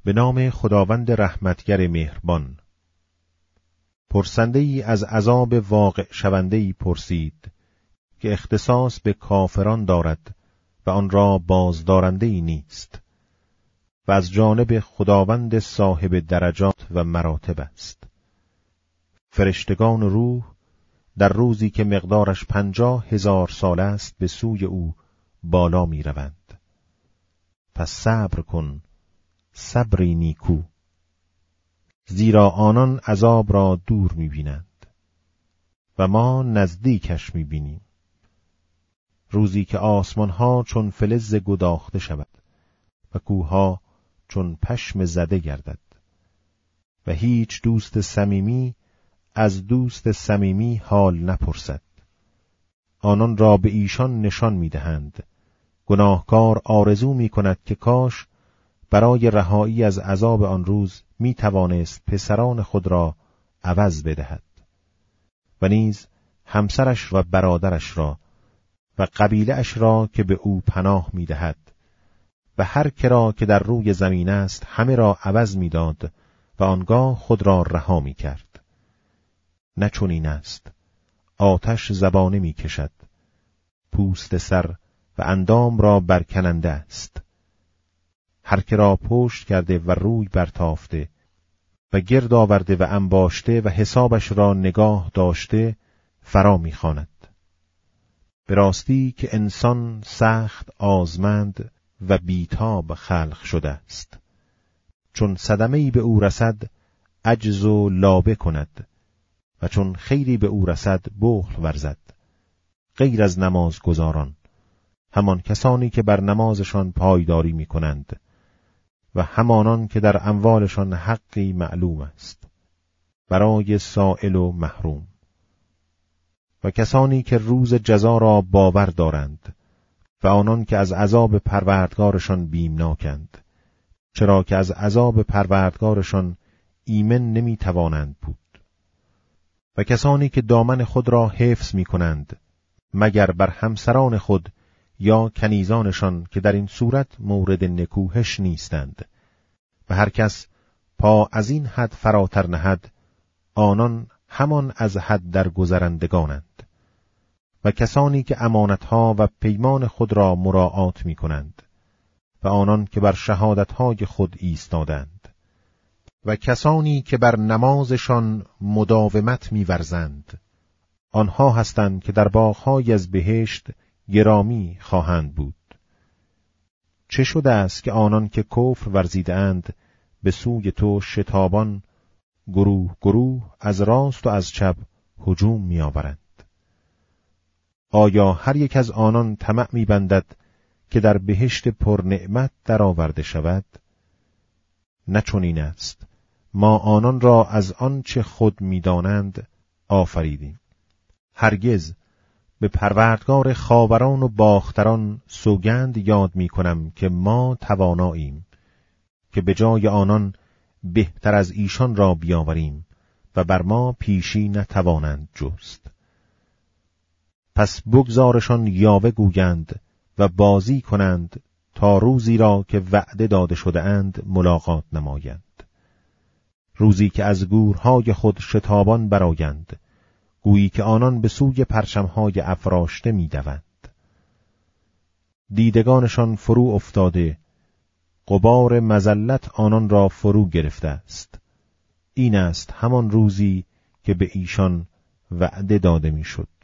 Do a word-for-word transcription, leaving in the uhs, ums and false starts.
به نام خداوند رحمتگر مهربان. پرسنده ای از عذاب واقع شونده ای پرسید که اختصاص به کافران دارد و آن را بازدارنده ای نیست و از جانب خداوند صاحب درجات و مراتب است. فرشتگان و روح در روزی که مقدارش پنجاه هزار سال است به سوی او بالا می روند. پس صبر کن، صبری نیکو، زیرا آنان عذاب را دور می بینند و ما نزدیکش می بینیم. روزی که آسمان ها چون فلز گداخته شود و کوهها چون پشم زده گردد و هیچ دوست صمیمی از دوست صمیمی حال نپرسد. آنان را به ایشان نشان می دهند. گناهکار آرزو می کند که کاش برای رهایی از عذاب آن روز می توانست پسران خود را عوض بدهد و نیز همسرش و برادرش را و قبیله اش را که به او پناه می دهد و هر کرا که در روی زمین است همه را عوض می داد و آنگاه خود را رها می کرد. نه چنین است. آتش زبانه می کشد، پوست سر و اندام را برکننده است. هر که را پشت کرده و روی برتافته و گرد آورده و انباشته و حسابش را نگاه داشته فرا می خواند. به راستی که انسان سخت آزمند و بیتاب خلق شده است. چون صدمه‌ای به او رسد عجز و لابه کند و چون خیری به او رسد بخل ورزد. غیر از نمازگزاران، همان کسانی که بر نمازشان پایداری می کنند و همانان که در اموالشان حقی معلوم است برای سائل و محروم، و کسانی که روز جزا را باور دارند و آنان که از عذاب پروردگارشان بیمناکند، چرا که از عذاب پروردگارشان ایمن نمی توانند بود، و کسانی که دامن خود را حفظ می کنند مگر بر همسران خود یا کنیزانشان که در این صورت مورد نکوهش نیستند، و هر کس پا از این حد فراتر نهد آنان همان از حد در گذرندگانند، و کسانی که امانتها و پیمان خود را مراعات می کنند و آنان که بر شهادتهای خود ایستادند، و کسانی که بر نمازشان مداومت می ورزند، آنها هستند که در باغ‌های از بهشت گرامی خواهند بود. چه شده است که آنان که کفر ورزیدند به سوی تو شتابان گروه گروه از راست و از چپ هجوم می آورند؟ آیا هر یک از آنان طمع می بندد که در بهشت پر نعمت در آورده شود؟ نه چنین است. ما آنان را از آنچه خود می دانند آفریدیم. هرگز به پروردگار خاوران و باختران سوگند یاد می کنم که ما تواناییم که به جای آنان بهتر از ایشان را بیاوریم و بر ما پیشی نتوانند جست. پس بگذارشان یاوه گویند و بازی کنند تا روزی را که وعده داده شده اند ملاقات نمایند. روزی که از گورهای خود شتابان برآیند، گویی که آنان به سوی پرچمهای افراشته می دوند. دیدگانشان فرو افتاده، غبار مذلت آنان را فرو گرفته است. این است همان روزی که به ایشان وعده داده می شد.